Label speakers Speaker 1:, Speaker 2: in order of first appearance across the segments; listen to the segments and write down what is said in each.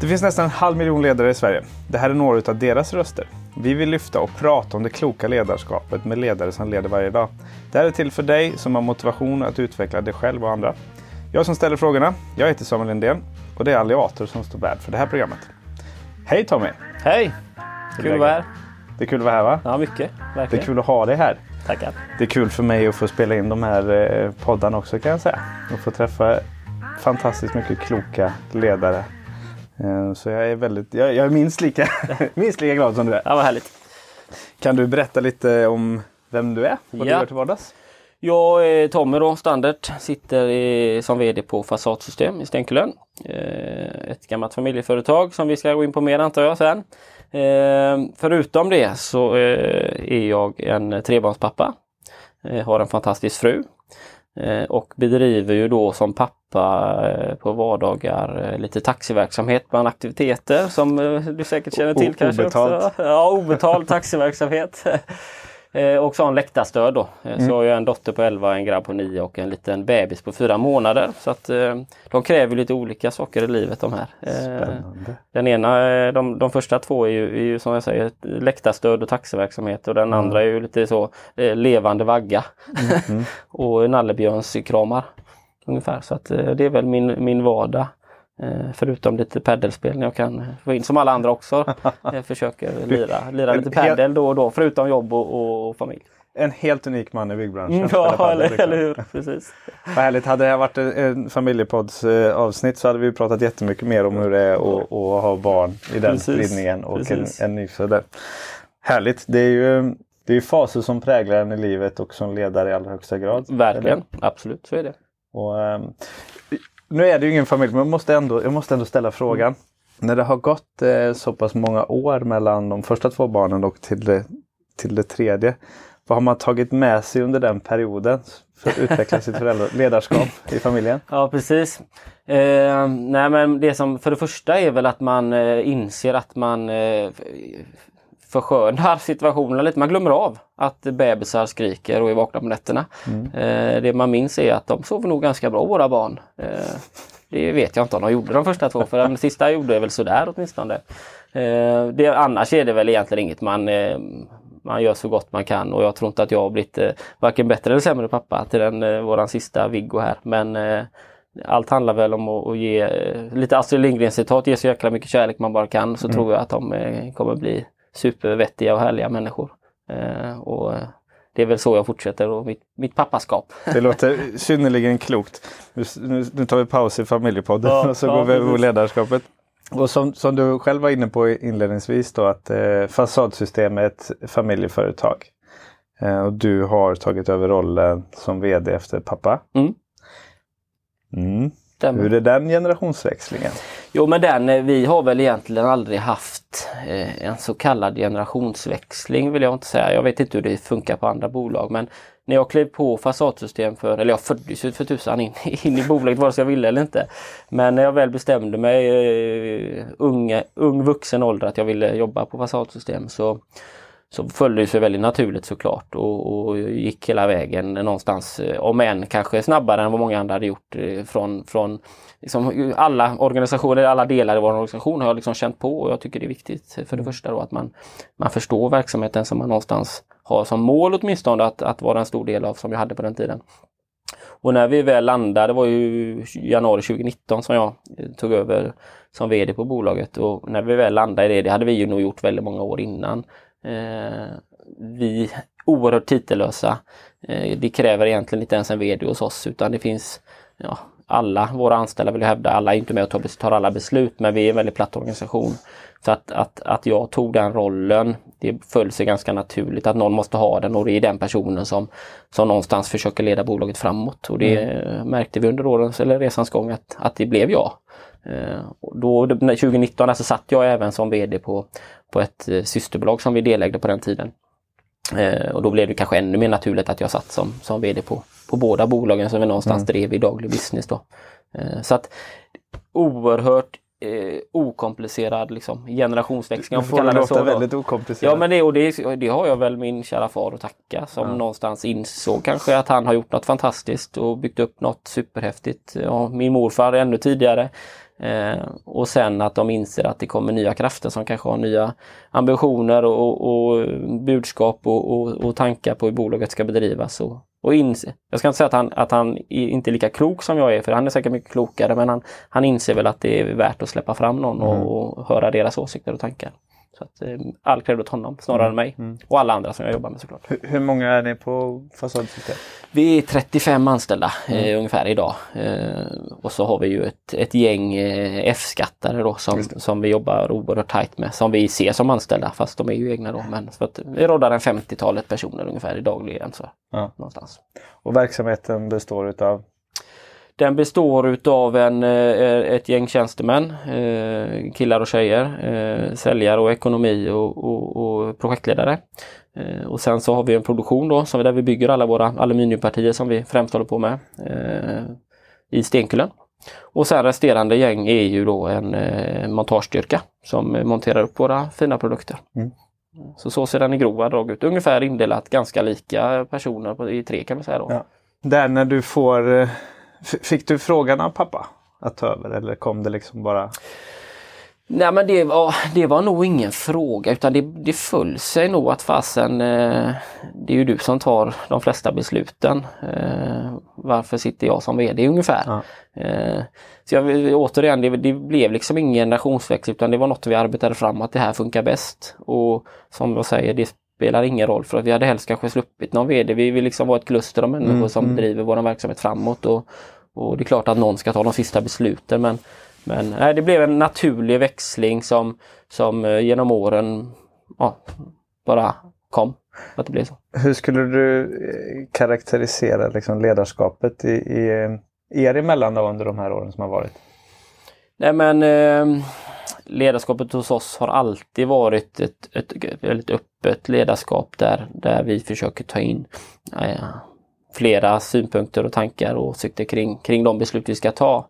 Speaker 1: Det finns nästan 500 000 ledare i Sverige. Det här är några av deras röster. Vi vill lyfta och prata om det kloka ledarskapet med ledare som leder varje dag. Det här är till för dig som har motivation att utveckla dig själv och andra. Jag som ställer frågorna, jag heter Samuel Lindén och det är Alliator som står värd för det här programmet. Hej Tommy!
Speaker 2: Hej! Kul att vara här.
Speaker 1: Det är kul att vara här, va?
Speaker 2: Ja, mycket. Verkligen.
Speaker 1: Det är kul att ha dig här.
Speaker 2: Tackar.
Speaker 1: Det är kul för mig att få spela in de här poddarna också, kan jag säga. Och få träffa fantastiskt mycket kloka ledare. Så jag är jag är minst lika glad som du är.
Speaker 2: Ja, vad härligt.
Speaker 1: Kan du berätta lite om vem du är? Vad du gör till vardags?
Speaker 2: Jag är Tommy då, Standard. Sitter som vd på Fasadsystem i Stenkullen. Ett gammalt familjeföretag som vi ska gå in på mer, antar jag sen. Förutom det så är jag en trebarnspappa. Har en fantastisk fru. Och bedriver ju då som pappa på vardagar lite taxiverksamhet bland aktiviteter som du säkert känner till kanske
Speaker 1: obetalt.
Speaker 2: också. Ja, obetald taxiverksamhet. Och så en läktarstöd då. Så jag har ju en dotter på 11, en grabb på 9 och en liten bebis på 4 månader. Så att de kräver lite olika saker i livet de här.
Speaker 1: Spännande.
Speaker 2: Den ena, de första två är ju som jag säger läktarstöd och taxiverksamhet. Och den andra är ju lite så levande vagga. Och nallebjörnskramar ungefär. Så att det är väl min vardag. Förutom lite paddelspel när jag kan få in som alla andra också. Försöker lira lite paddel då och då. Förutom jobb och familj.
Speaker 1: En helt unik man i byggbranschen.
Speaker 2: Ja, eller hur? Precis.
Speaker 1: Vad härligt. Hade det här varit en familjepods avsnitt så hade vi pratat jättemycket mer om hur det är att ha barn i den spridningen och en nyfödd. Härligt. Det är ju faser som präglar en i livet och som ledare i allra högsta grad.
Speaker 2: Verkligen. Absolut, så är det.
Speaker 1: Och, nu är det ju ingen familj, men jag måste ändå ställa frågan. När det har gått så pass många år mellan de första 2 barnen och till det tredje. Vad har man tagit med sig under den perioden för att utveckla sitt ledarskap i familjen?
Speaker 2: Ja, precis. Nej, men det som för det första är väl att man inser att man förskönar situationen lite. Man glömmer av att bebisar skriker och är vakna på nätterna. Det man minns är att de sover nog ganska bra, våra barn. Det vet jag inte om de gjorde de första 2, för den sista gjorde väl sådär åtminstone. Annars är det väl egentligen inget man gör så gott man kan, och jag tror inte att jag har blivit varken bättre eller sämre pappa till våran sista Viggo här, men allt handlar väl om att ge lite Astrid Lindgrens citat, ge så jäkla mycket kärlek man bara kan, så tror jag att de kommer bli supervettiga och härliga människor. Och det är väl så jag fortsätter och mitt pappaskap.
Speaker 1: Det låter synnerligen klokt. Nu tar vi paus i familjepodden och så går vi över ledarskapet. Och som du själv var inne på inledningsvis då, att Fasadsystem är ett familjeföretag. Och du har tagit över rollen som vd efter pappa. Hur är den generationsväxlingen?
Speaker 2: Jo, men vi har väl egentligen aldrig haft en så kallad generationsväxling, vill jag inte säga. Jag vet inte hur det funkar på andra bolag, men när jag klev på Fasadsystem eller jag föddes ut för tusan in i bolaget, vare sig jag ville eller inte. Men när jag väl bestämde mig ung vuxen ålder att jag ville jobba på Fasadsystem, så följde det sig väldigt naturligt såklart, och gick hela vägen någonstans, om än kanske snabbare än vad många andra hade gjort, från liksom alla organisationer, alla delar i vår organisation har jag liksom känt på, och jag tycker det är viktigt för det första då att man förstår verksamheten som man någonstans har som mål åtminstone att vara en stor del av, som jag hade på den tiden. Och när vi väl landade, det var ju januari 2019 som jag tog över som vd på bolaget, och när vi väl landade i det hade vi ju nog gjort väldigt många år innan. Vi är oerhört titellösa. Det kräver egentligen inte ens en vd hos oss, utan det finns alla våra anställda, vill jag hävda, alla är inte med och tar alla beslut, men vi är en väldigt platt organisation. Så att jag tog den rollen, det föll sig ganska naturligt att någon måste ha den, och det är den personen som någonstans försöker leda bolaget framåt, och det märkte vi under resans gång att det blev jag. Då 2019 alltså satt jag även som vd på ett systerbolag som vi delägde på den tiden. Och då blev det kanske ännu mer naturligt att jag satt som vd på båda bolagen som vi någonstans drev i daglig business då. Så att oerhört okomplicerad liksom, generationsväxling.
Speaker 1: Du får det låta väldigt okomplicerat.
Speaker 2: Ja, men det har jag väl min kära far att tacka, som någonstans insåg kanske att han har gjort något fantastiskt och byggt upp något superhäftigt. Ja, min morfar ännu tidigare. Och sen att de inser att det kommer nya krafter som kanske har nya ambitioner och budskap och tankar på hur bolaget ska bedrivas. Jag ska inte säga att han inte är lika klok som jag är, för han är säkert mycket klokare, men han inser väl att det är värt att släppa fram någon och höra deras åsikter och tankar. Så att all cred åt honom snarare än mig. Och alla andra som jag jobbar med såklart.
Speaker 1: Hur många är ni på Fasadsystem?
Speaker 2: Vi är 35 anställda ungefär idag. Och så har vi ju ett gäng F-skattare då som vi jobbar oerhört tajt med. Som vi ser som anställda, fast de är ju egna då. Men för att vi råddar en 50-talet personer ungefär i dagligen. Så, någonstans.
Speaker 1: Och verksamheten består utav?
Speaker 2: Den består utav ett gäng tjänstemän, killar och tjejer, säljare och ekonomi och projektledare. Och sen så har vi en produktion då, där vi bygger alla våra aluminiumpartier som vi främst håller på med i Stenkullen. Och sen resterande gäng är ju då en montagestyrka som monterar upp våra fina produkter. Så ser den i grova drag ut. Ungefär indelat ganska lika personer i 3 kan man säga då. Ja.
Speaker 1: Där när du fick du frågan av pappa att ta över, eller kom det liksom bara?
Speaker 2: Nej, men det var nog ingen fråga, utan det föll sig nog att fasen, det är ju du som tar de flesta besluten. Varför sitter jag som vd ungefär? Ja. Så återigen, det blev liksom ingen generationsväxling, utan det var något vi arbetade fram att det här funkar bäst. Och som jag säger, det spelar ingen roll, för att vi hade helst kanske sluppit någon vd. Vi vill liksom vara ett kluster av människor som driver vår verksamhet framåt, och det är klart att någon ska ta de sista besluten, men det blev en naturlig växling som genom åren bara kom att det blev så.
Speaker 1: Hur skulle du karaktärisera liksom ledarskapet i er emellan under de här åren som har varit?
Speaker 2: Nej, men ledarskapet hos oss har alltid varit ett väldigt öppet ledarskap där vi försöker ta in flera synpunkter och tankar och åsikter kring de beslut vi ska ta.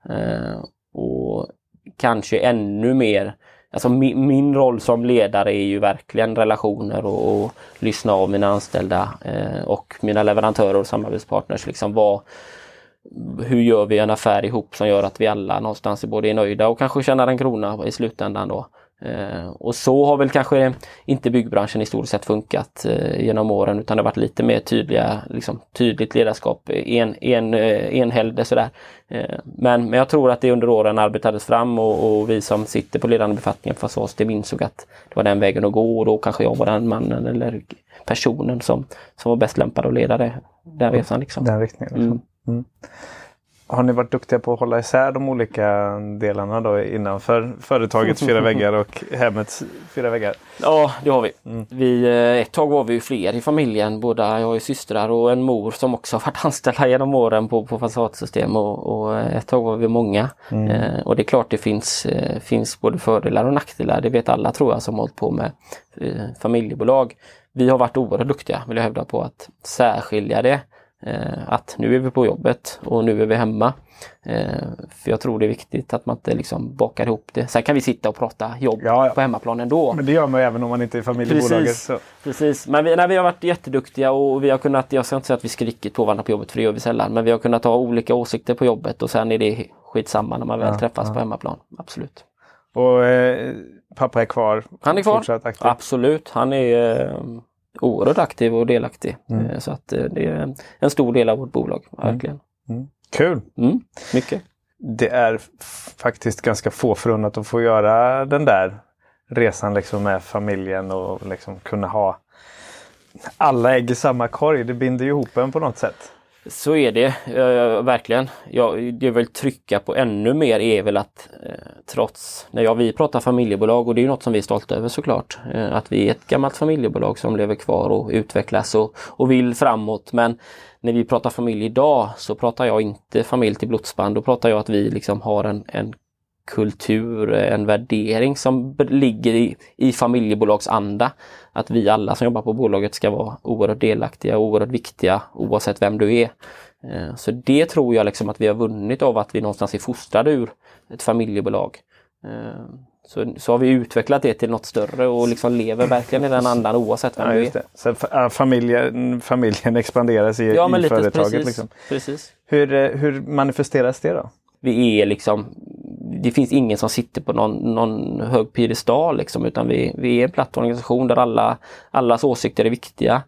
Speaker 2: Och kanske ännu mer, alltså min roll som ledare är ju verkligen relationer och lyssna av mina anställda och mina leverantörer och samarbetspartners. Liksom hur gör vi en affär ihop som gör att vi alla någonstans är både nöjda och kanske tjänar en krona i slutändan då. Och så har väl kanske inte byggbranschen i stort sett funkat genom åren, utan det har varit lite mer tydligt ledarskap, enhälde sådär. Men jag tror att det under åren arbetades fram och vi som sitter på ledande befattningar för Fasas, det insåg att det var den vägen att gå, och då kanske jag var den mannen eller personen som var bäst lämpad att leda den resan liksom.
Speaker 1: Den riktningen liksom. Har ni varit duktiga på att hålla isär de olika delarna då innanför företagets 4 väggar och hemmets 4 väggar?
Speaker 2: Ja, det har vi. Ett tag var vi ju fler i familjen. Båda, jag har ju systrar och en mor som också har varit anställda genom åren på Fasadsystem, och ett tag var vi många. Och det är klart det finns både fördelar och nackdelar. Det vet alla, tror jag, som har hållit på med familjebolag. Vi har varit oerhört duktiga, vill jag hävda, på att särskilja det. Att nu är vi på jobbet och nu är vi hemma. För jag tror det är viktigt att man inte liksom bakar ihop det. Sen kan vi sitta och prata jobb på hemmaplan ändå.
Speaker 1: Men det gör man ju även om man inte är familjebolaget.
Speaker 2: Precis. Men vi har varit jätteduktiga, och vi har kunnat, jag ska inte säga att vi skrikit på varandra på jobbet, för det gör vi sällan. Men vi har kunnat ha olika åsikter på jobbet, och sen är det skitsamma när man väl träffas på hemmaplan. Absolut.
Speaker 1: Och pappa är kvar?
Speaker 2: Han är kvar. Absolut. Han är oerhört aktiv och delaktig. Så att det är en stor del av vårt bolag, verkligen.
Speaker 1: Kul!
Speaker 2: Mycket.
Speaker 1: Det är faktiskt ganska få förunnat att få göra den där resan liksom med familjen och liksom kunna ha alla ägg i samma korg. Det binder ju ihop en på något sätt.
Speaker 2: Så är det, verkligen. Det vill trycka på ännu mer är väl att trots, när vi pratar familjebolag, och det är ju något som vi är stolta över såklart, att vi är ett gammalt familjebolag som lever kvar och utvecklas och vill framåt, men när vi pratar familj idag så pratar jag inte familj till blodsband, då pratar jag att vi liksom har en kultur, en värdering som ligger i familjebolagsanda. Att vi alla som jobbar på bolaget ska vara oerhört delaktiga och oerhört viktiga oavsett vem du är. Så det tror jag liksom att vi har vunnit av att vi någonstans är fostrade ur ett familjebolag. Så har vi utvecklat det till något större och liksom lever verkligen i den andan oavsett vem du är.
Speaker 1: Så familjen expanderas i företaget.
Speaker 2: Precis,
Speaker 1: liksom.
Speaker 2: Precis.
Speaker 1: Hur manifesteras det då?
Speaker 2: Vi är liksom det finns ingen som sitter på någon hög piedestal liksom, utan vi är en platt organisation där allas åsikter är viktiga.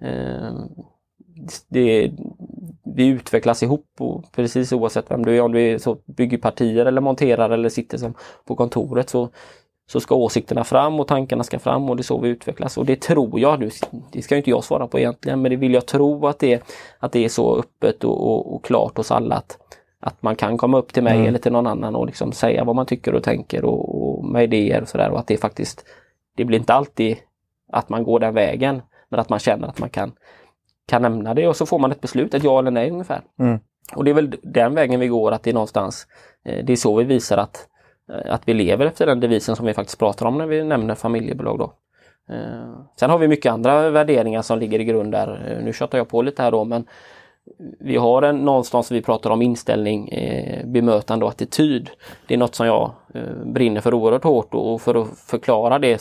Speaker 2: Vi utvecklas ihop, och precis oavsett vem du är, om du är så bygger partier eller monterar eller sitter som på kontoret, så ska åsikterna fram och tankarna ska fram, och det är så vi utvecklas. Och det tror jag, det ska inte jag svara på egentligen, men det vill jag tro att det är så öppet och klart hos alla att man kan komma upp till mig eller till någon annan och liksom säga vad man tycker och tänker och med idéer och sådär, och att det blir inte alltid att man går den vägen, men att man känner att man kan nämna det, och så får man ett beslut, ett ja eller nej ungefär. Och det är väl den vägen vi går, att det är någonstans, det är så vi visar att vi lever efter den devisen som vi faktiskt pratar om när vi nämner familjebolag då. Sen har vi mycket andra värderingar som ligger i grund där. Nu tjatar jag på lite här då, men vi har någonstans vi pratar om inställning, bemötande och attityd. Det är något som jag brinner för oerhört hårt, och för att förklara det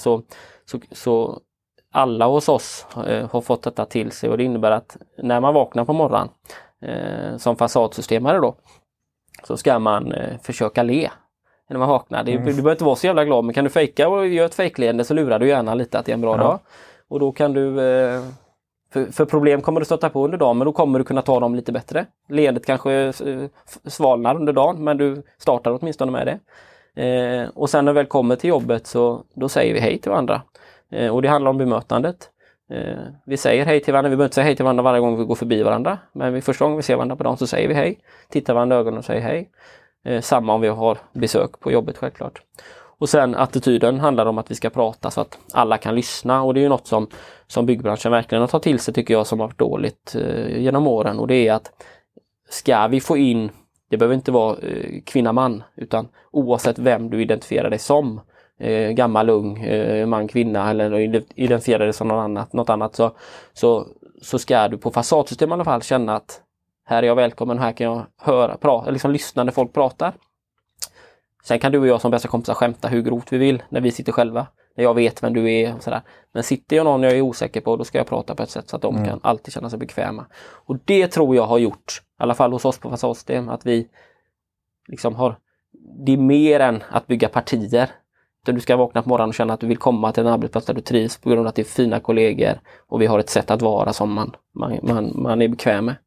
Speaker 2: så alla hos oss har fått detta till sig, och det innebär att när man vaknar på morgonen som fasadsystemare då, så ska man försöka le när man vaknar. Du behöver inte vara så jävla glad, men kan du fejka och göra ett fejkleende så lurar du gärna lite att det är en bra dag. Och då kan du, för problem kommer du stöta på under dagen, men då kommer du kunna ta dem lite bättre. Leendet kanske svalnar under dagen, men du startar åtminstone med det. Och sen när vi väl kommer till jobbet, så då säger vi hej till varandra. Och det handlar om bemötandet. Vi säger hej till varandra, vi behöver inte säga hej till varandra varje gång vi går förbi varandra, men första gången vi ser varandra på dagen så säger vi hej, tittar varandra i ögonen och säger hej. Samma om vi har besök på jobbet självklart. Och sen attityden handlar om att vi ska prata så att alla kan lyssna, och det är ju något som byggbranschen verkligen har tagit till sig, tycker jag, som har varit dåligt genom åren, och det är att ska vi få in, det behöver inte vara kvinna man, utan oavsett vem du identifierar dig som, gammal, ung, man, kvinna, eller identifierar dig som något annat, så ska du på fasadsystem i alla fall känna att här är jag välkommen, här kan jag höra, liksom lyssna när folk pratar. Sen kan du och jag som bästa kompisar skämta hur grovt vi vill när vi sitter själva, när jag vet vem du är och sådär. Men sitter jag någon jag är osäker på, då ska jag prata på ett sätt så att de kan alltid känna sig bekväma. Och det tror jag har gjort, i alla fall hos oss på fasadsystem, att vi liksom har, det är mer än att bygga partier. Du ska vakna på morgonen och känna att du vill komma till en arbetsplats där du trivs på grund av att det är fina kollegor och vi har ett sätt att vara som man är bekväm med.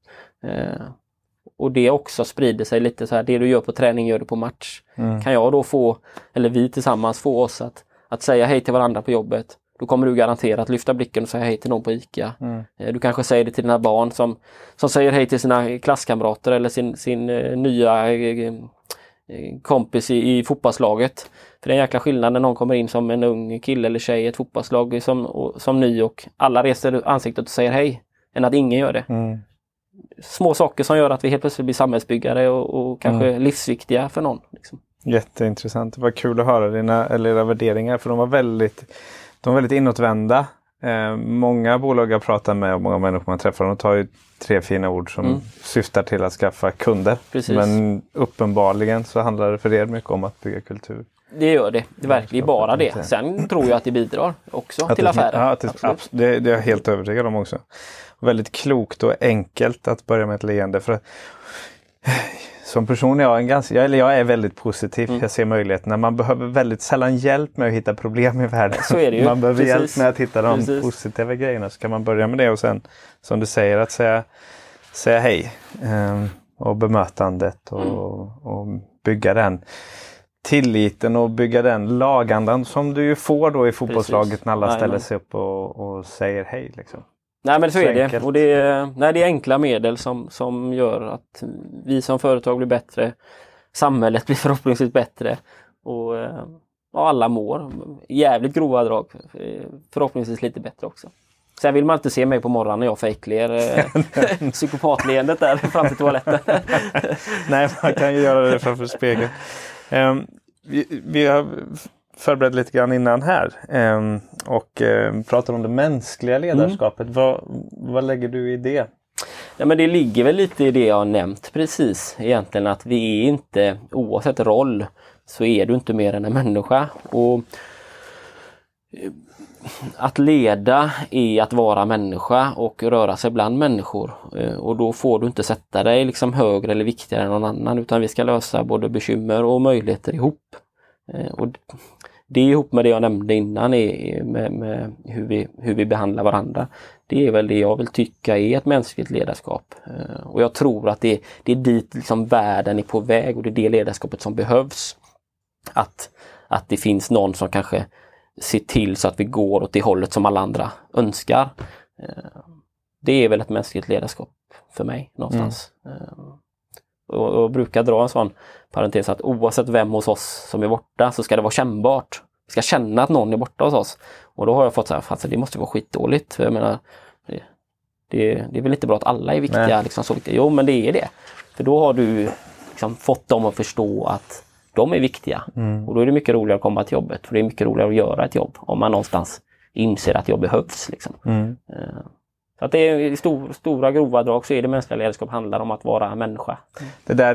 Speaker 2: Och det också sprider sig lite så här, det du gör på träning gör du på match. Kan jag då få, eller vi tillsammans få oss att säga hej till varandra på jobbet, då kommer du garanterat lyfta blicken och säga hej till någon på ICA. Du kanske säger det till dina barn som säger hej till sina klasskamrater eller sin nya kompis i fotbollslaget. För det är en jäkla skillnad när någon kommer in som en ung kille eller tjej i ett fotbollslag som ny och alla reser ansiktet och säger hej, än att ingen gör det. Små saker som gör att vi helt plötsligt blir samhällsbyggare och kanske livsviktiga för någon. Liksom.
Speaker 1: Jätteintressant. Det var kul att höra era värderingar, för de var väldigt inåtvända. Många bolag jag pratar med och många människor man träffar, de tar ju 3 fina ord som syftar till att skaffa kunder.
Speaker 2: Precis.
Speaker 1: Men uppenbarligen så handlar det för er mycket om att bygga kultur.
Speaker 2: Det gör det. Det är verkligen bara det. Sen tror jag att det bidrar också till affären.
Speaker 1: Ja, det är jag helt övertygad om också. Väldigt klokt och enkelt att börja med ett leende. För som person är jag är väldigt positiv. Jag ser möjligheterna. Man behöver väldigt sällan hjälp med att hitta problem i världen.
Speaker 2: Så är det ju.
Speaker 1: Man behöver hjälp med att hitta de positiva grejerna. Så kan man börja med det och sen, som du säger, att säga hej. Och bemötandet och bygga den tilliten och bygga den lagandan som du ju får då i fotbollslaget när alla ställer sig upp och säger hej liksom.
Speaker 2: Nej, men så är det. Och det är enkla medel som gör att vi som företag blir bättre, samhället blir förhoppningsvis bättre och alla mår. Jävligt grova drag, förhoppningsvis lite bättre också. Sen vill man inte se mig på morgonen när jag fejkler psykopatleendet där fram till toaletten.
Speaker 1: Nej, man kan ju göra det framför spegeln. Vi har förberett lite grann innan här och pratar om det mänskliga ledarskapet. Vad lägger du i det?
Speaker 2: Ja, men det ligger väl lite i det jag har nämnt precis egentligen, att vi är inte, oavsett roll så är du inte mer än en människa, och att leda är att vara människa och röra sig bland människor. Och då får du inte sätta dig liksom högre eller viktigare än någon annan, utan vi ska lösa både bekymmer och möjligheter ihop. Och det ihop med det jag nämnde innan med hur vi behandlar varandra. Det är väl det jag vill tycka är ett mänskligt ledarskap. Och jag tror att det är dit liksom världen är på väg, och det är det ledarskapet som behövs. Att det finns någon som kanske ser till så att vi går åt det hållet som alla andra önskar. Det är väl ett mänskligt ledarskap för mig någonstans. Och jag brukar dra en sån parentes att oavsett vem hos oss som är borta så ska det vara kännbart. Vi ska känna att någon är borta hos oss. Och då har jag fått så här, fast det måste vara skitdåligt. För jag menar, det är väl inte bra att alla är viktiga. Liksom, så viktiga. Jo, men det är det. För då har du liksom fått dem att förstå att de är viktiga. Och då är det mycket roligare att komma till jobbet. För det är mycket roligare att göra ett jobb om man någonstans inser att jobb behövs. Liksom. Så att det är i stora grova drag så är det mänskliga ledarskap handlar om att vara människa.
Speaker 1: Det där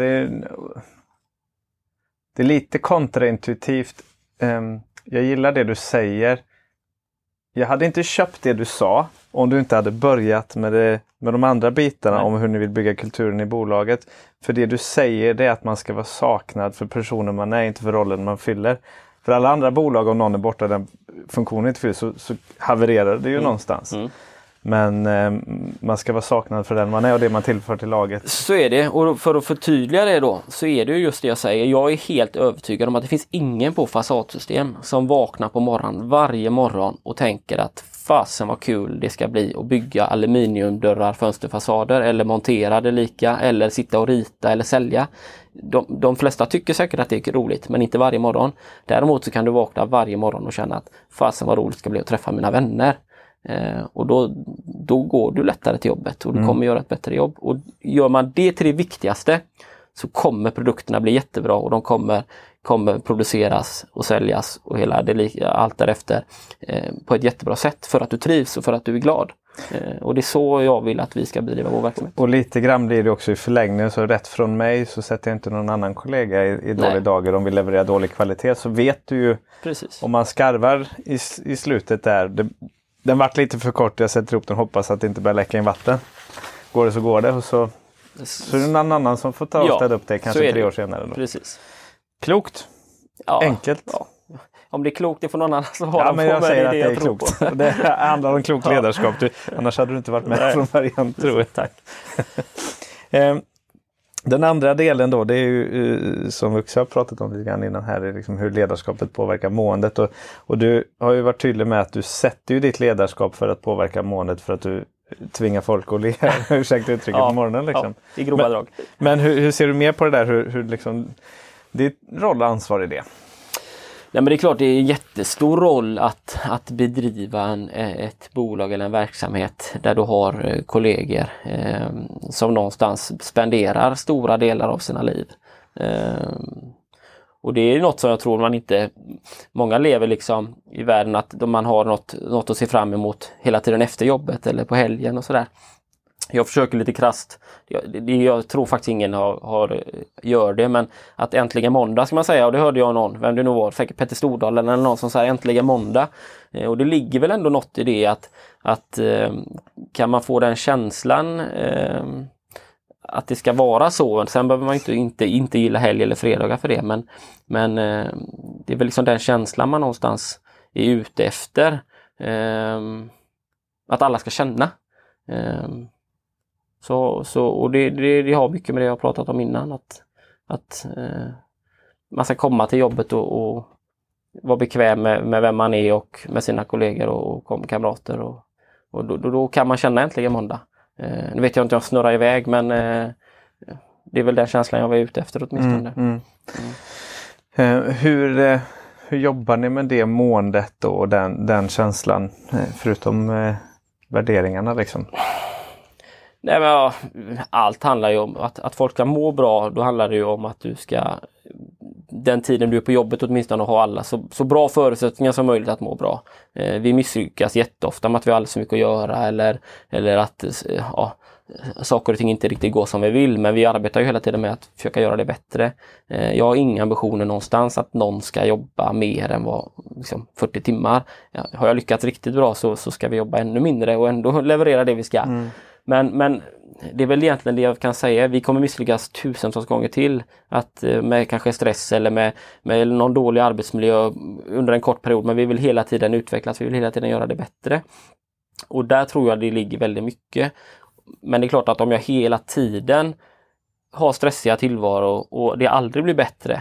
Speaker 1: det är lite kontraintuitivt. Jag gillar det du säger. Jag hade inte köpt det du sa om du inte hade börjat med de andra bitarna om hur ni vill bygga kulturen i bolaget. För det du säger det är att man ska vara saknad för personen man är, inte för rollen man fyller. För alla andra bolag, om någon är borta den funktionen inte fylls, så havererar det ju någonstans. Men man ska vara saknad för den man är och det man tillför till laget.
Speaker 2: Så är det, och för att förtydliga det då så är det ju just det jag säger. Jag är helt övertygad om att det finns ingen på Fasadsystem som vaknar på morgonen varje morgon och tänker att fasen vad kul det ska bli att bygga aluminiumdörrar, fönsterfasader eller montera det lika eller sitta och rita eller sälja. De flesta tycker säkert att det är roligt, men inte varje morgon. Däremot så kan du vakna varje morgon och känna att fasen vad roligt det ska bli att träffa mina vänner. Och då går du lättare till jobbet och du kommer göra ett bättre jobb. Och gör man det till det viktigaste så kommer produkterna bli jättebra och de kommer produceras och säljas och allt därefter på ett jättebra sätt för att du trivs och för att du är glad. Och det är så jag vill att vi ska bedriva vår verksamhet.
Speaker 1: Och lite grann blir det också i förlängningen, så rätt från mig så sätter jag inte någon annan kollega i dåliga dagar om vi levererar dålig kvalitet, så vet du ju.
Speaker 2: Precis.
Speaker 1: Om man skarvar i slutet där, den vart lite för kort, jag sätter ihop den och hoppas att det inte börjar läcka in vatten. Går det så går det, och så är det någon annan som får ta och ställa upp det kanske 3 år senare. Då.
Speaker 2: Precis.
Speaker 1: Klokt. Enkelt.
Speaker 2: Ja. Om det är klokt, det får någon annan som har
Speaker 1: men jag säger att det är klokt. Det handlar om klokt ledarskap. Annars hade du inte varit med från början, tror jag.
Speaker 2: Tack.
Speaker 1: Den andra delen då, det är ju som vi också har pratat om lite grann innan här, är liksom hur ledarskapet påverkar måendet. Och du har ju varit tydlig med att du sätter ju ditt ledarskap för att påverka måendet, för att du tvingar folk att le. Ursäkta uttrycket på morgonen. Liksom.
Speaker 2: I grova drag.
Speaker 1: Men hur ser du mer på det där? Hur liksom, ditt roll och ansvar i det?
Speaker 2: Nej, men det är klart det är en jättestor roll att bedriva ett bolag eller en verksamhet där du har kollegor som någonstans spenderar stora delar av sina liv. Och det är något som jag tror många lever liksom i världen, att man har något att se fram emot hela tiden efter jobbet eller på helgen och sådär. Jag försöker lite krasst. Jag tror faktiskt ingen gör det, men att äntligen måndag ska man säga, och det hörde jag någon, vem det nu var, säkert Petter Stordal eller någon som säger äntligen måndag. Och det ligger väl ändå något i det att kan man få den känslan att det ska vara så. Sen behöver man inte gilla helg eller fredagar för det, men det är väl liksom den känslan man någonstans är ute efter. Att alla ska känna. Och det har mycket med det jag har pratat om innan, att man ska komma till jobbet och vara bekväm med vem man är och med sina kollegor och kamrater, och då kan man känna äntligen måndag. Nu vet jag inte om jag snurrar iväg, men det är väl den känslan jag var ute efter åtminstone.
Speaker 1: Hur jobbar ni med det måendet och den känslan, förutom värderingarna liksom?
Speaker 2: Nej, men allt handlar ju om att folk ska må bra. Då handlar det ju om att du ska, den tiden du är på jobbet åtminstone, ha alla så bra förutsättningar som möjligt att må bra. Vi misslyckas jätteofta med att vi har alldeles så mycket att göra, eller att saker och ting inte riktigt går som vi vill, men vi arbetar ju hela tiden med att försöka göra det bättre. Jag har inga ambitioner någonstans att någon ska jobba mer än vad, liksom 40 timmar. Har jag lyckats riktigt bra så ska vi jobba ännu mindre och ändå leverera det vi ska. Men det är väl egentligen det jag kan säga. Vi kommer misslyckas tusentals gånger till att med kanske stress eller med någon dålig arbetsmiljö under en kort period, men vi vill hela tiden utvecklas, vi vill hela tiden göra det bättre. Och där tror jag det ligger väldigt mycket. Men det är klart att om jag hela tiden har stressiga tillvaro och det aldrig blir bättre,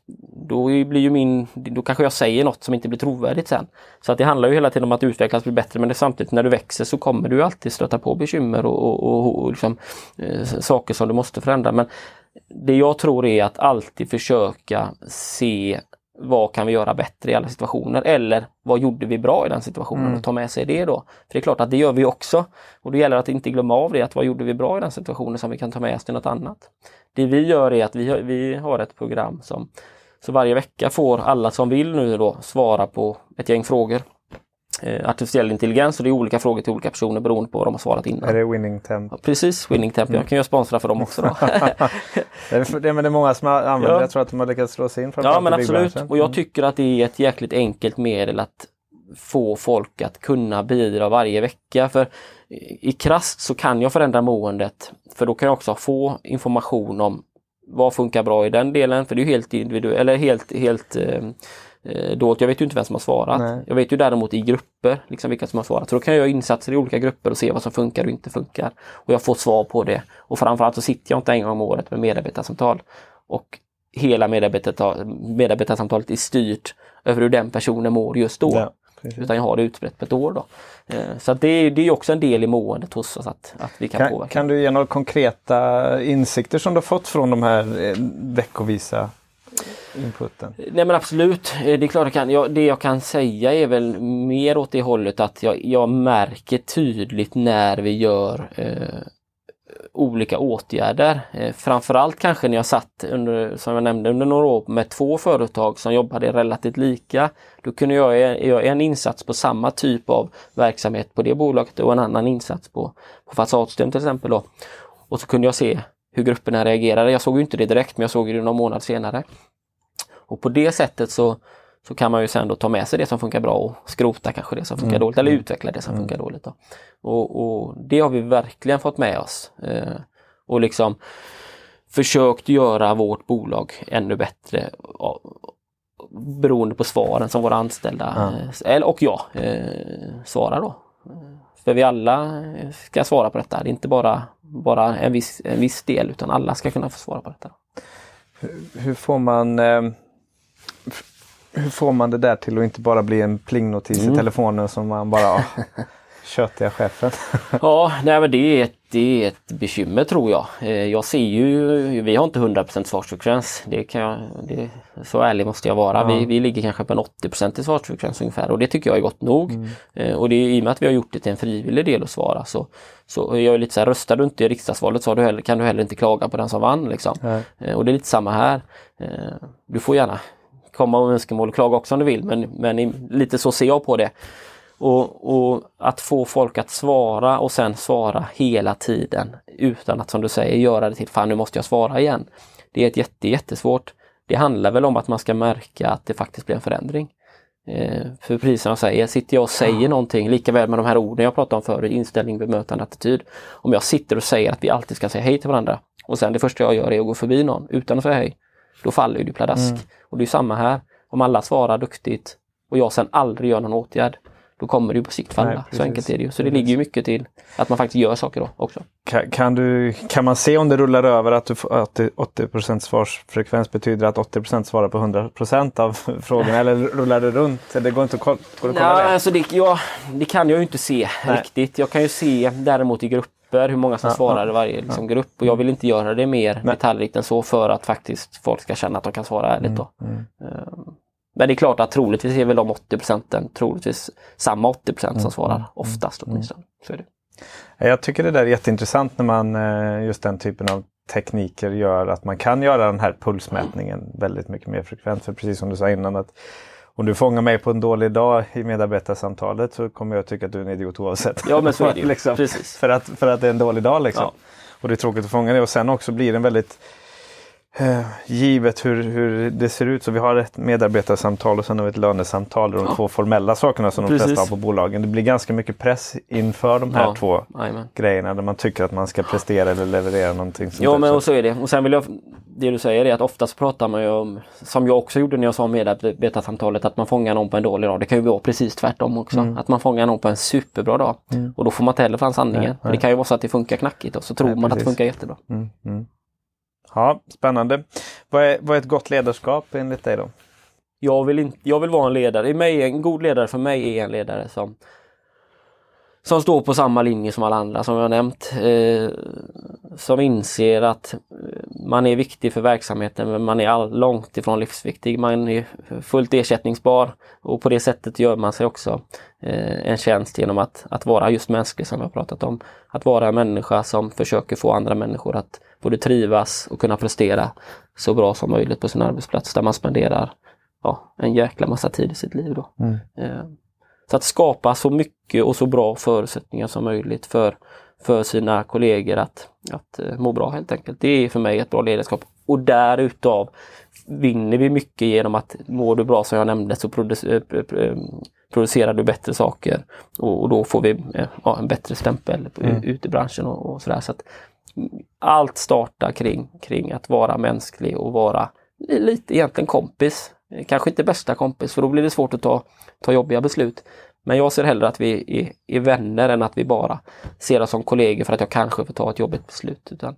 Speaker 2: då kanske jag säger något som inte blir trovärdigt sen. Så att det handlar ju hela tiden om att utvecklas och bli bättre, men det samtidigt när du växer så kommer du alltid stöta på bekymmer och liksom, saker som du måste förändra. Men det jag tror är att alltid försöka se vad kan vi göra bättre i alla situationer, eller vad gjorde vi bra i den situationen och ta med sig det då. För det är klart att det gör vi också, och det gäller att inte glömma av det, att vad gjorde vi bra i den situationen som vi kan ta med oss till något annat. Det vi gör är att vi har ett program som så varje vecka får alla som vill nu då svara på ett gäng frågor. Artificiell intelligens, och det är olika frågor till olika personer beroende på vad de har svarat innan.
Speaker 1: Är det Winning Temp?
Speaker 2: Ja, precis, Winning Temp. Jag kan ju sponsra för dem också då.
Speaker 1: det är många som använder jag tror att de har lyckats slå sig in.
Speaker 2: Ja, men absolut. Och jag tycker att det är ett jäkligt enkelt medel att få folk att kunna bidra varje vecka. För i krasst så kan jag förändra måendet, för då kan jag också få information om vad funkar bra i den delen, för det är ju helt individuellt, eller helt dolt. Jag vet ju inte vem som har svarat. Nej. Jag vet ju däremot i grupper liksom vilka som har svarat. Så då kan jag göra insatser i olika grupper och se vad som funkar och inte funkar. Och jag får svar på det. Och framförallt så sitter jag inte en gång om året med medarbetarsamtal. Och hela medarbetarsamtalet är styrt över hur den personen mår just då. Ja, utan jag har det utbrett på ett år då. Så att det är också en del i måendet hos oss att vi kan påverka.
Speaker 1: Kan du ge några konkreta insikter som du har fått från de här veckovisa inputen?
Speaker 2: Nej, men absolut, det är klart jag kan. Det jag kan säga är väl mer åt det hållet att jag märker tydligt när vi gör olika åtgärder. Framförallt kanske när jag satt som jag nämnde under några år med 2 företag som jobbade relativt lika. Då kunde jag göra en insats på samma typ av verksamhet på det bolaget och en annan insats på fasadsystem till exempel då. Och så kunde jag se hur grupperna reagerade. Jag såg ju inte det direkt, men jag såg det någon månad senare. Och på det sättet så kan man ju sen då ta med sig det som funkar bra och skrota kanske det som funkar dåligt, eller utveckla det som funkar dåligt då. Och det har vi verkligen fått med oss. Och liksom försökt göra vårt bolag ännu bättre beroende på svaren som våra anställda och jag svarar då. För vi alla ska svara på detta. Det är inte bara en viss del, utan alla ska kunna få svara på detta.
Speaker 1: Hur får man det där till att inte bara bli en plingnotis i telefonen som man bara köttiga chefen?
Speaker 2: Ja, nej, men det är ett bekymmer tror jag. Jag ser ju, vi har inte 100% svarsfrekvens. Så ärlig måste jag vara. Ja. Vi ligger kanske på en 80% i svarsfrekvens ungefär, och det tycker jag är gott nog. Och det är i och med att vi har gjort det till en frivillig del att svara, så jag är lite så här, röstar du inte i riksdagsvalet så kan du heller inte klaga på den som vann liksom. Och det är lite samma här. Du får gärna komma och önskemål och klaga också om du vill, men lite så ser jag på det. Och att få folk att svara och sen svara hela tiden utan att, som du säger, göra det till fan nu måste jag svara igen. Det är jättesvårt. Det handlar väl om att man ska märka att det faktiskt blir en förändring. För precis som jag säger, sitter jag och säger någonting, lika väl med de här orden jag pratade om förut, inställning, bemötande, attityd. Om jag sitter och säger att vi alltid ska säga hej till varandra och sen det första jag gör är att gå förbi någon utan att säga hej, då faller ju det pladask. Och det är samma här. Om alla svarar duktigt och jag sen aldrig gör någon åtgärd, då kommer det ju på sikt falla. Nej, så enkelt är det ju. Så det ligger ju mycket till att man faktiskt gör saker då också.
Speaker 1: Kan man se om det rullar över att 80% svarsfrekvens betyder att 80% svarar på 100% av frågorna, eller rullar det runt? Det går inte att kolla det?
Speaker 2: Alltså det kan jag ju inte se riktigt. Jag kan ju se däremot i grupper hur många som svarar i varje grupp, och jag vill inte göra det mer detaljrikt än så för att faktiskt folk ska känna att de kan svara ärligt då. Men det är klart att troligtvis är väl de 80% troligtvis samma 80% som svarar oftast åtminstone. Så är det.
Speaker 1: Jag tycker det där är jätteintressant när man just den typen av tekniker gör att man kan göra den här pulsmätningen väldigt mycket mer frekvent. För precis som du sa innan, att om du fångar mig på en dålig dag i medarbetarsamtalet så kommer jag tycka att du är en idiot oavsett.
Speaker 2: Ja, men så är det ju.
Speaker 1: Liksom,
Speaker 2: Precis.
Speaker 1: för att det är en dålig dag liksom.
Speaker 2: Ja.
Speaker 1: Och det är tråkigt att fånga det. Och sen också blir det en väldigt givet hur det ser ut. Så vi har ett medarbetarsamtal och sen har vi ett lönesamtal. De två formella sakerna som de flesta har på bolagen. Det blir ganska mycket press inför de här två grejerna. Där man tycker att man ska prestera eller leverera någonting.
Speaker 2: Ja, men och så är det. Och sen vill jag, det du säger är att oftast pratar man ju om, som jag också gjorde när jag sa medarbetarsamtalet, att man fångar någon på en dålig dag. Det kan ju vara precis tvärtom också. Att man fångar någon på en superbra dag. Och då får man inte heller fram sanningen. Det kan ju vara så att det funkar knackigt och så tror man att det funkar jättebra.
Speaker 1: Ja, spännande. Vad är ett gott ledarskap enligt dig då?
Speaker 2: Jag vill vara en ledare. En god ledare för mig är en ledare som står på samma linje som alla andra som jag har nämnt. Som inser att man är viktig för verksamheten men man är långt ifrån livsviktig. Man är fullt ersättningsbar och på det sättet gör man sig också en tjänst genom att vara just mänsklig som jag har pratat om. Att vara en människa som försöker få andra människor att både trivas och kunna prestera så bra som möjligt på sin arbetsplats där man spenderar en jäkla massa tid i sitt liv då. Så att skapa så mycket och så bra förutsättningar som möjligt för sina kollegor att må bra helt enkelt. Det är för mig ett bra ledarskap. Och därutav vinner vi mycket genom att mår du bra som jag nämnde så producerar du bättre saker. Och då får vi en bättre stämpel ut i branschen och sådär. Så att allt startar kring att vara mänsklig och vara lite egentligen kompis. Kanske inte bästa kompis för då blir det svårt att ta jobbiga beslut. Men jag ser hellre att vi är vänner än att vi bara ser oss som kollegor för att jag kanske får ta ett jobbigt beslut. Utan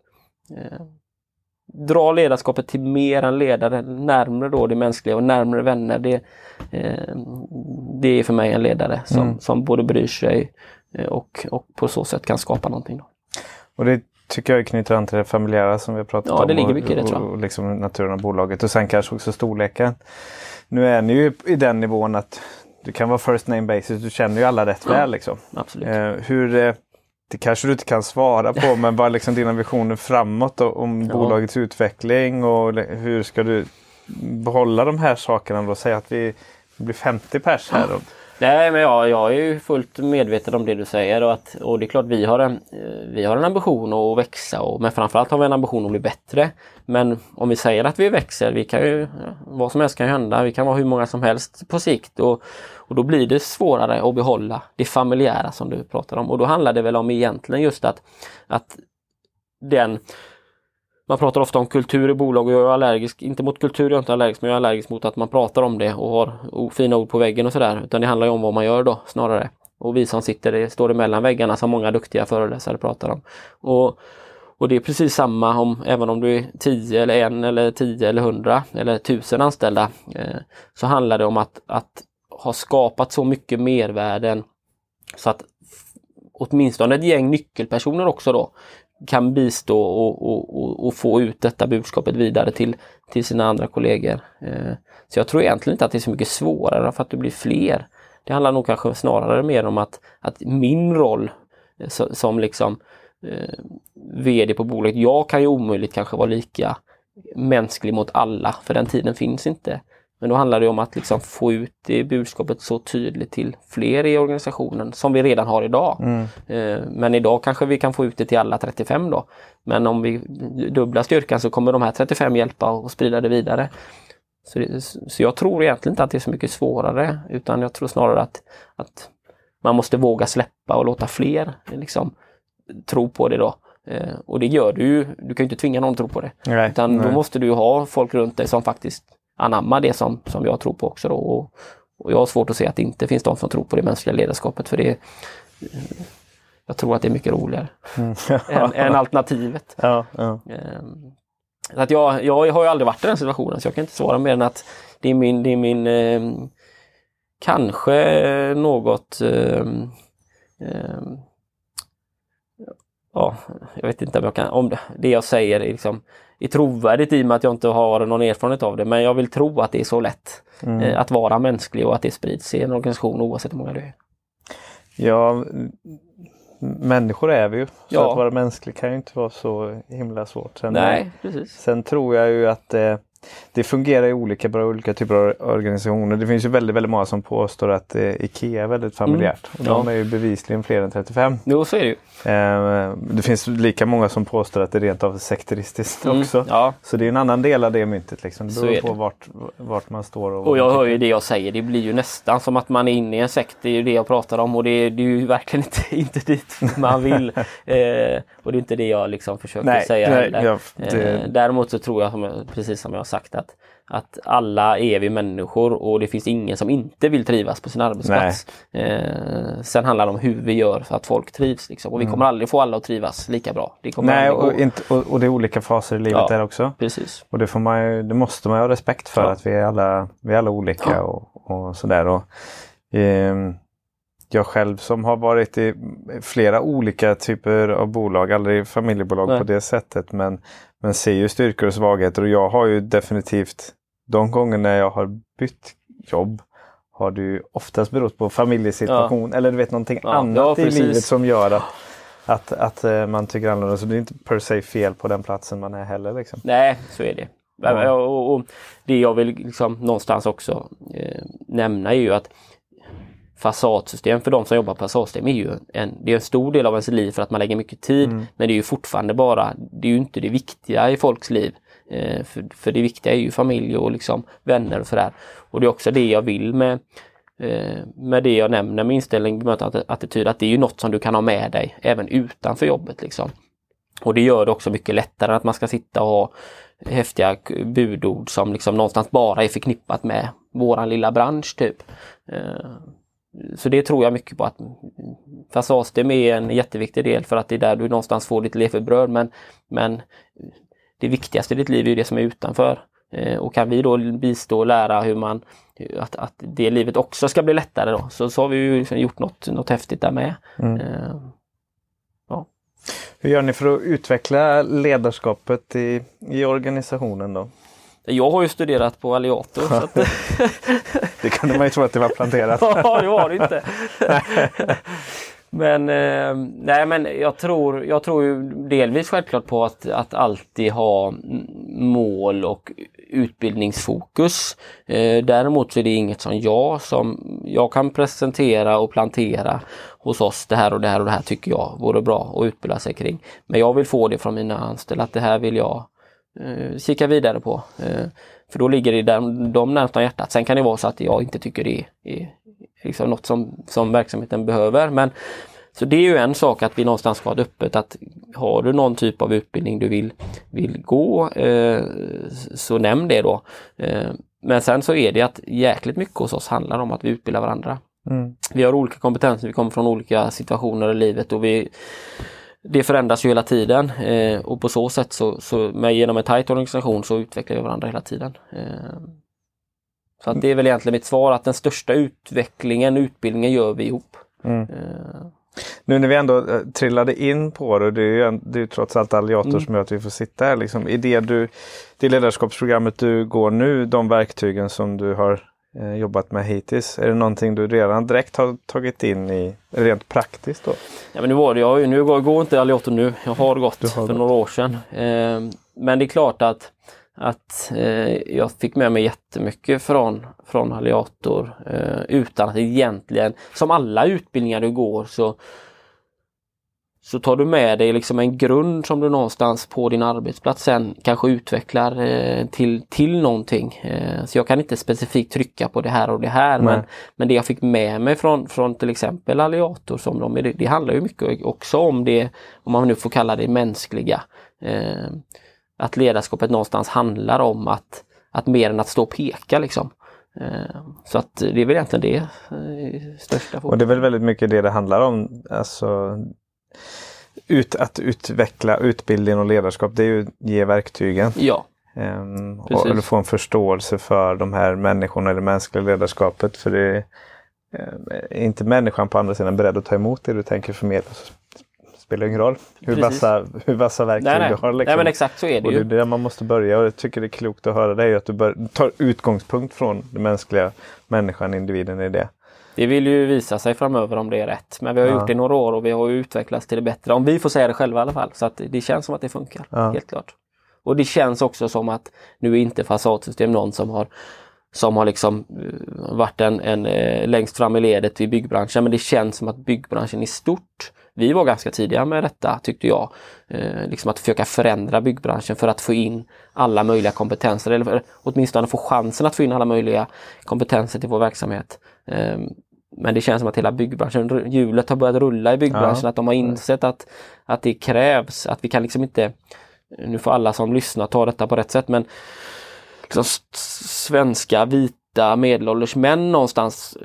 Speaker 2: dra ledarskapet till mer än ledare, närmare då det mänskliga och närmare vänner. Det är för mig en ledare som både bryr sig och på så sätt kan skapa någonting. Då.
Speaker 1: Och det tycker jag knyter an till det familjära som vi har pratat om.
Speaker 2: Ja, det ligger mycket i det tror jag.
Speaker 1: Och liksom naturen av bolaget. Och sen kanske också storleken. Nu är ni ju i den nivån att du kan vara first name basis. Du känner ju alla rätt väl liksom.
Speaker 2: Absolut.
Speaker 1: Det kanske du inte kan svara på. Men vad är liksom dina visioner framåt då, om bolagets utveckling? Och hur ska du behålla de här sakerna då? Säg att vi blir 50 pers här då.
Speaker 2: Nej, men jag är ju fullt medveten om det du säger och det är klart vi har en ambition att växa men framförallt har vi en ambition att bli bättre. Men om vi säger att vi växer, vi kan ju, vad som helst kan hända, vi kan vara hur många som helst på sikt och då blir det svårare att behålla det familjära som du pratar om och då handlar det väl om egentligen just att man pratar ofta om kultur i bolag och jag är allergisk, inte mot kultur, jag är inte allergisk, men jag är allergisk mot att man pratar om det och har fina ord på väggen och sådär, utan det handlar ju om vad man gör då snarare. Och vi som står emellan väggarna som många duktiga föreläsare pratar om. Och det är precis samma även om du är 10 eller 1 eller 10 eller 100 eller 1000 anställda så handlar det om att ha skapat så mycket mervärden så att åtminstone ett gäng nyckelpersoner också då kan bistå och få ut detta budskapet vidare till sina andra kollegor. Så jag tror egentligen inte att det är så mycket svårare för att det blir fler. Det handlar nog kanske snarare mer om att min roll som liksom vd på bolaget, jag kan ju omöjligt kanske vara lika mänsklig mot alla för den tiden finns inte. Men då handlar det om att liksom få ut det budskapet så tydligt till fler i organisationen som vi redan har idag. Men idag kanske vi kan få ut det till alla 35 då. Men om vi dubblar styrkan så kommer de här 35 hjälpa och sprida det vidare. Så jag tror egentligen inte att det är så mycket svårare utan jag tror snarare att man måste våga släppa och låta fler liksom tro på det då. Och det gör du ju. Du kan ju inte tvinga någon att tro på det. Utan då måste du ha folk runt dig som faktiskt anamma det som jag tror på också då. Och jag har svårt att se att det inte finns de som tror på det mänskliga ledarskapet för det jag tror att det är mycket roligare än alternativet. Så att jag har ju aldrig varit i den situationen så jag kan inte svara mer än att det är min kanske något jag vet inte om jag kan om det jag säger är liksom är trovärdigt i och med att jag inte har någon erfarenhet av det men jag vill tro att det är så lätt att vara mänsklig och att det sprids i en organisation oavsett hur många det är.
Speaker 1: Ja, människor är vi ju. Så att vara mänsklig kan ju inte vara så himla svårt.
Speaker 2: Nej, precis.
Speaker 1: Sen tror jag ju att det fungerar i olika typer av organisationer. Det finns ju väldigt, väldigt många som påstår att IKEA är väldigt familjärt. Och de är ju bevisligen fler än 35.
Speaker 2: Jo, så är det ju.
Speaker 1: Det finns lika många som påstår att det är rent av sekteristiskt också.
Speaker 2: Ja.
Speaker 1: Så det är en annan del av det myntet. Liksom. Det beror
Speaker 2: på
Speaker 1: vart man står.
Speaker 2: Och jag hör ju det jag säger. Det blir ju nästan som att man är inne i en sekt. Det är ju det jag pratar om. Och det är ju verkligen inte dit man vill. Och det är inte det jag liksom försöker säga heller. Däremot så tror jag, precis som jag har sagt, att alla är vi människor och det finns ingen som inte vill trivas på sin arbetsplats. Sen handlar det om hur vi gör för att folk trivs. Liksom. Och vi kommer aldrig få alla att trivas lika bra. Det kommer
Speaker 1: och det är olika faser i livet där också.
Speaker 2: Precis.
Speaker 1: Och det måste man ha respekt för, att vi är alla olika och sådär. Och, jag själv som har varit i flera olika typer av bolag, aldrig familjebolag på det sättet, men ser ju styrkor och svagheter, och jag har ju definitivt de gånger när jag har bytt jobb har det ju oftast berott på familjesituation eller du vet någonting annat i livet som gör att man tycker annorlunda, så det är inte per se fel på den platsen man är heller liksom.
Speaker 2: Nej, så är det. Och det jag vill liksom någonstans också nämna är ju att fasadsystem för de som jobbar på fasadsystem är ju en stor del av ens liv, för att man lägger mycket tid, men det är ju fortfarande det är ju inte det viktiga i folks liv, för det viktiga är ju familj och liksom vänner och sådär. Och det är också det jag vill med det jag nämner med inställning, attityd, att det är ju något som du kan ha med dig även utanför jobbet liksom. Och det gör det också mycket lättare att man ska sitta och ha häftiga budord som liksom någonstans bara är förknippat med våran lilla bransch typ. Så det tror jag mycket på, att fasadsystem är en jätteviktig del, för att det är där du någonstans får ditt levebröd, men det viktigaste i ditt liv är ju det som är utanför. Och kan vi då bistå och lära hur man att det livet också ska bli lättare då, så har vi ju liksom gjort något häftigt där med.
Speaker 1: Hur gör ni för att utveckla ledarskapet i organisationen då?
Speaker 2: Jag har ju studerat på Aliator. Så att
Speaker 1: det kunde man ju tro att det var planterat.
Speaker 2: Ja, det var det inte. Men jag tror ju delvis självklart på att alltid ha mål och utbildningsfokus. Däremot så är det inget som jag kan presentera och plantera hos oss. Det här och det här och det här tycker jag vore bra att utbilda sig kring. Men jag vill få det från mina anställda, att det här vill jag kika vidare på. För då ligger det de närmast om hjärtat. Sen kan det vara så att jag inte tycker det är liksom något som verksamheten behöver. Men så det är ju en sak att vi någonstans ska ha det öppet, att har du någon typ av utbildning du vill gå, så nämn det då. Men sen så är det att jäkligt mycket hos oss handlar om att vi utbildar varandra. Vi har olika kompetenser, vi kommer från olika situationer i livet, och det förändras ju hela tiden, och på så sätt genom en tajt organisation så utvecklar vi varandra hela tiden. Så att det är väl egentligen mitt svar, att den största utbildningen gör vi ihop.
Speaker 1: Nu när vi ändå trillade in på det är ju trots allt Aliator som gör att vi får sitta här. Liksom. I det ledarskapsprogrammet du går nu, de verktygen som du har jobbat med hittills, är det någonting du redan direkt har tagit in i rent praktiskt då? Ja,
Speaker 2: men nu går inte Aliator nu. Jag har gått för några år sedan. Men det är klart att jag fick med mig jättemycket från Aliator, utan att egentligen, som alla utbildningar du går, så tar du med dig liksom en grund som du någonstans på din arbetsplats sen kanske utvecklar till någonting. Så jag kan inte specifikt trycka på det här och det här, men det jag fick med mig från till exempel Aliator, som det handlar ju mycket också om det, om man nu får kalla det mänskliga. Att ledarskapet någonstans handlar om att mer än att stå och peka liksom. Så att det är väl egentligen det största fokus.
Speaker 1: Och det är väl väldigt mycket det handlar om, alltså att utveckla utbildning och ledarskap, det är ju att ge verktygen.
Speaker 2: Ja.
Speaker 1: Eller få en förståelse för de här människorna, eller mänskliga ledarskapet, för det är inte människan på andra sidan beredd att ta emot det du tänker förmedla. Spelar ingen roll hur vassa verktyg du har. Liksom.
Speaker 2: Nej, men exakt så är det ju.
Speaker 1: Och det är där man måste börja, och jag tycker det är klokt att höra dig, att du tar utgångspunkt från den mänskliga människan, individen i det.
Speaker 2: Det vill ju visa sig framöver om det är rätt. Men vi har gjort det i några år och vi har utvecklats till det bättre. Om vi får säga det själva i alla fall. Så att det känns som att det funkar, helt klart. Och det känns också som att nu är inte Fasadsystem någon som har liksom varit en längst fram i ledet i byggbranschen, men det känns som att byggbranschen i stort, vi var ganska tidiga med detta tyckte jag, liksom att försöka förändra byggbranschen för att få in alla möjliga kompetenser, eller åtminstone få chansen att få in alla möjliga kompetenser till vår verksamhet. Men det känns som att hela byggbranschen, hjulet har börjat rulla i byggbranschen, att de har insett att det krävs, att vi kan liksom inte, nu får alla som lyssnar ta detta på rätt sätt, men liksom svenska vita medelålders män någonstans,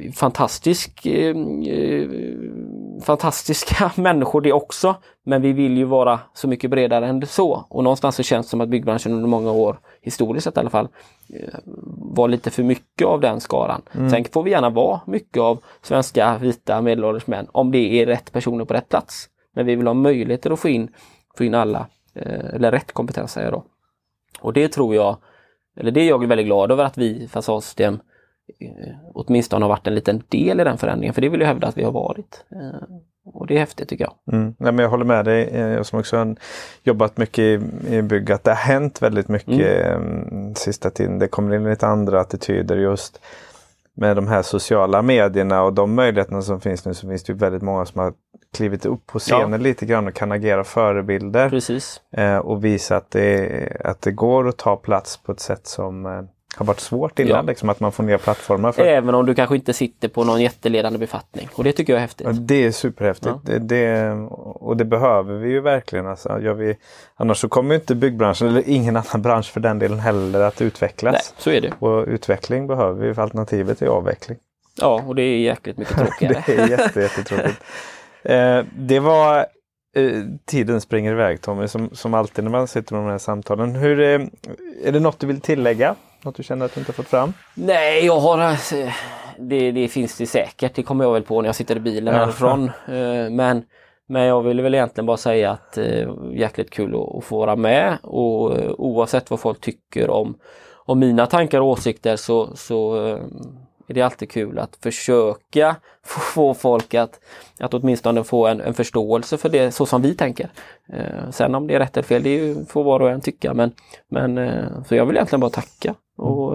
Speaker 2: fantastiska människor det också, men vi vill ju vara så mycket bredare än det så, och någonstans så känns det som att byggbranschen under många år, historiskt sett i alla fall, var lite för mycket av den skaran. Sen får vi gärna vara mycket av svenska vita medelålders män om det är rätt personer på rätt plats, men vi vill ha möjligheter att få in alla, eller rätt kompetens säger jag då. Och det tror jag, eller det är jag väldigt glad över, att vi Fasadsystem åtminstone har varit en liten del i den förändringen, för det vill jag hävda att vi har varit. Och det är häftigt tycker jag.
Speaker 1: Nej, men jag håller med dig, jag som också har jobbat mycket i bygg, att det har hänt väldigt mycket sista tiden. Det kommer in lite andra attityder just med de här sociala medierna och de möjligheterna som finns nu, så finns det ju väldigt många som har klivit upp på scenen lite grann och kan agera förebilder.
Speaker 2: Precis.
Speaker 1: Och visa att det går att ta plats på ett sätt som har varit svårt innan, liksom, att man får ner plattformar.
Speaker 2: Även om du kanske inte sitter på någon jätteledande befattning. Och det tycker jag är häftigt.
Speaker 1: Ja, det är superhäftigt. Och det behöver vi ju verkligen. Alltså, annars så kommer ju inte byggbranschen, eller ingen annan bransch för den delen heller, att utvecklas.
Speaker 2: Nej, så är det.
Speaker 1: Och utveckling behöver vi, för alternativet är avveckling.
Speaker 2: Ja, och det är jäkligt mycket tråkigare.
Speaker 1: Det är jättetråkigt. Det var tiden springer iväg, Tommy, som alltid när man sitter med de här samtalen. Är det något du vill tillägga? Något du känner att du inte har fått fram?
Speaker 2: Nej, jag har det finns det säkert. Det kommer jag väl på när jag sitter i bilen härifrån. Men jag vill väl egentligen bara säga att jäkligt kul att få vara med, och oavsett vad folk tycker om mina tankar och åsikter så är det alltid kul att försöka få folk att åtminstone få en förståelse för det så som vi tänker. Sen om det är rätt eller fel, det får var och en tycka, men så jag vill egentligen bara tacka och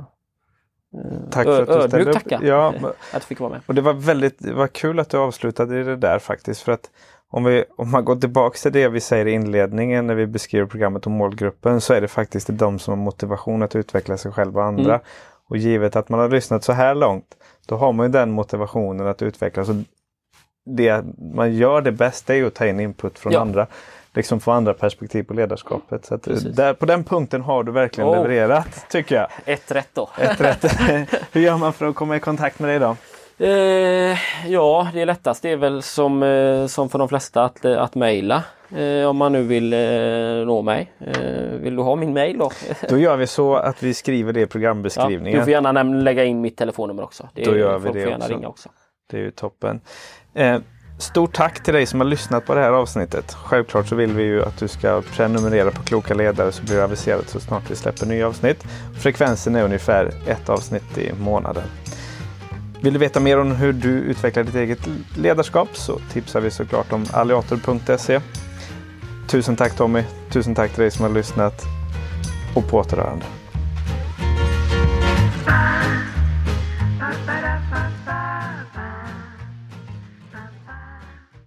Speaker 1: tack för att du ställde upp.
Speaker 2: Tacka att du fick vara med.
Speaker 1: Och det var kul att du avslutade det där faktiskt, för att om man går tillbaka till det vi säger i inledningen när vi beskriver programmet och målgruppen, så är det faktiskt de som har motivation att utveckla sig själva och andra. Och givet att man har lyssnat så här långt, då har man ju den motivationen att utvecklas. Och det man gör det bästa är ju att ta in input från andra. Liksom få andra perspektiv på ledarskapet. Så att på den punkten har du verkligen levererat, tycker jag.
Speaker 2: Ett rätt då.
Speaker 1: Hur gör man för att komma i kontakt med dig då?
Speaker 2: Det lättaste är väl som för de flesta att mejla. Om man nu vill nå mig. Vill du ha min mejl då?
Speaker 1: Då gör vi så att vi skriver det i programbeskrivningen.
Speaker 2: Du får gärna lägga in mitt telefonnummer också.
Speaker 1: Då gör vi det
Speaker 2: också. Ringa också.
Speaker 1: Det är ju toppen. Stort tack till dig som har lyssnat på det här avsnittet. Självklart så vill vi ju att du ska prenumerera på Kloka ledare, så blir det aviserat så snart vi släpper nya avsnitt. Frekvensen är ungefär 1 avsnitt i månaden. Vill du veta mer om hur du utvecklar ditt eget ledarskap, så tipsar vi såklart om alliator.se. Tusen tack Tommy, tusen tack till dig som har lyssnat, och på återhörande.